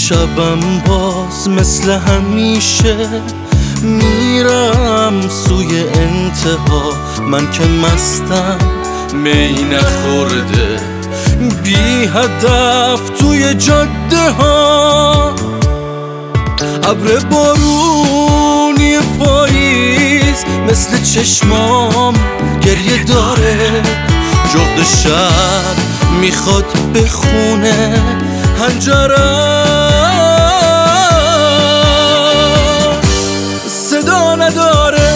امشبم باز مثل همیشه میرم سوی انتها. من که مستم می نخورده بی هدف توی جاده ها. ابر بارونی پاییز مثل چشمام گریه داره. جغد شب میخواد بخونه هنجرم، صدا نداره.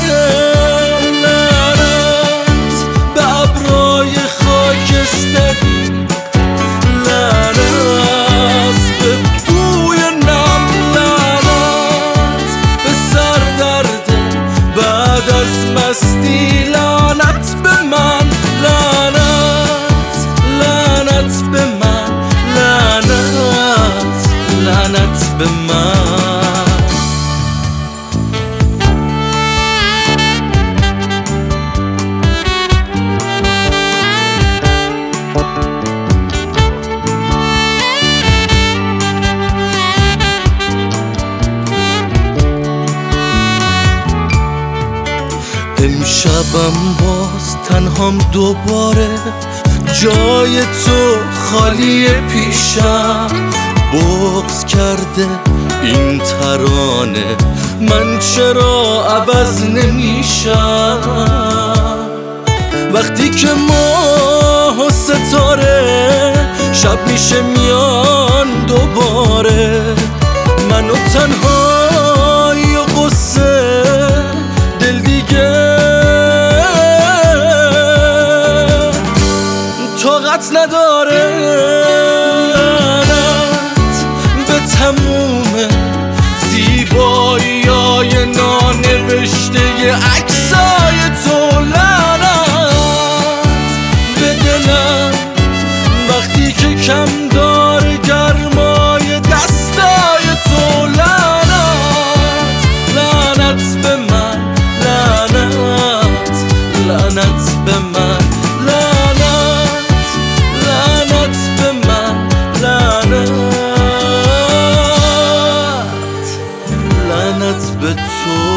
لعنت به ابرای خاکستری، لعنت به بوی نم، لعنت به سردرد بعد از مستی، لعنت به من، لعنت لعنت به من، لعنت لعنت به من. امشبم باز تنهام دوباره، جای تو خالی پیشم. بغض کرده این ترانه، من چرا عوض نمیشم؟ وقتی که ماه و ستاره شب میشه میان دوباره، منو تنهایی و قصه دل دیگه طاقت نداره. لعنت به تموم زیبایی‌های نانوشته عکسای تو، لعنت به دلم وقتی که کم داره گرمای دستای تو، لعنت لعنت به من، لعنت لعنت به من، لعنت لعنت به من، لعنت لعنت به تو.